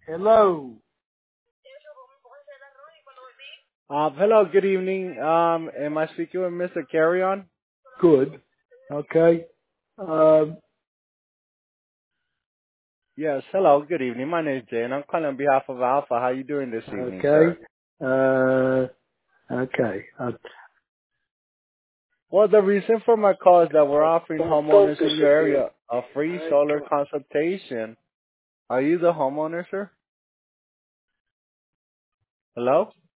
Hello. Hello, good evening. Am I speaking with Mr. Carrion? Good. Okay. Um, Yes, hello, good evening. My name is Jay, and I'm calling on behalf of Alpha. How you doing this evening, okay. sir? Okay. Well, the reason for my call is that we're offering Don't homeowners focus in your again. area a free solar Okay. consultation. Are you the homeowner, sir? Hello?